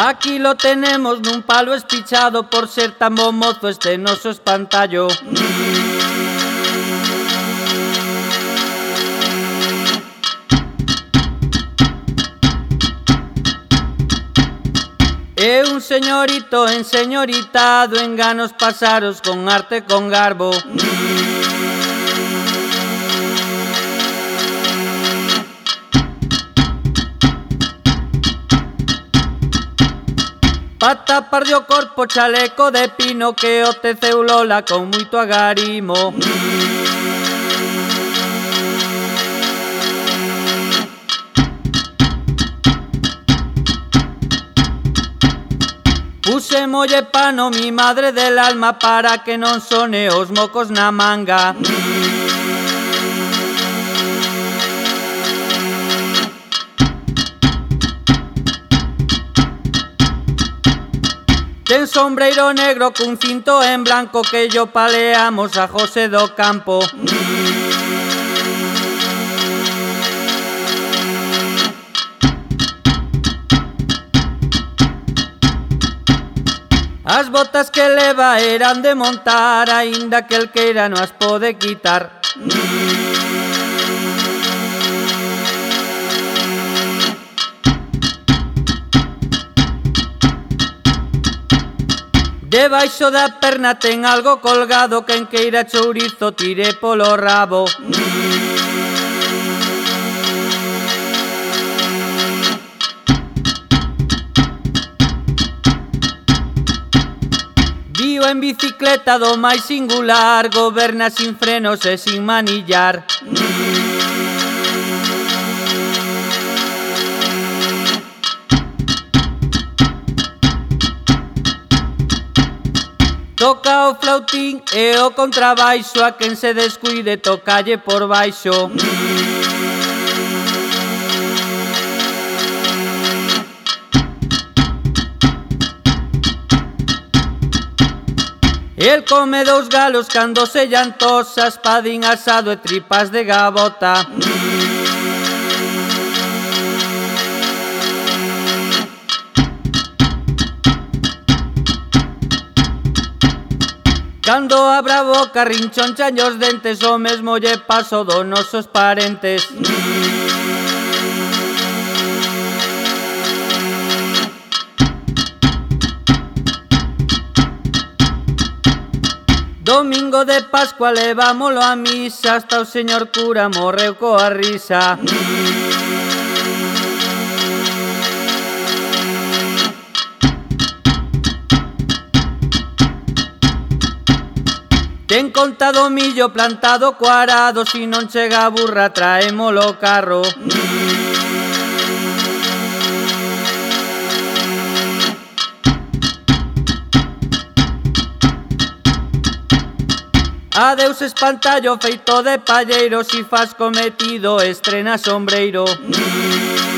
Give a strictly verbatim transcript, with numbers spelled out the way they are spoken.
Aquí lo tenemos nun palo espichado por ser tan bo mozo este noso espantallo. É un señorito enseñoritado en ganos pasaros con arte con garbo. Pa taparlle o corpo chaleco de pino que o teceu Lola con moito agarimo. Pusémolle pano mi madre del alma para que non sone os mocos na manga. Ten sombreiro negro cun cinto en blanco que yo paleamos a José do Campo. As botas que leva eran de montar, aínda que el queira non as pode quitar. Debaixo da perna ten algo colgado, quen queira chourizo tire polo rabo. Vío en bicicleta do máis singular, goberna sin frenos e sin manillar. Toca o flautín e o contrabaixo, a quen se descuide tocalle por baixo. El come dous galos cando se llantosa, espadín asado e tripas de gabota. Cando abra a boca rinchonchan os dentes, o mesmo lle paso dos nosos parentes. Domingo de Pascua levámolo a misa, hasta o señor cura morreu coa risa. Ten contado millo plantado co arado, si non chega a burra traémolo o carro. Adeus espantallo feito de palleiro, si fas cometido estrena sombreiro.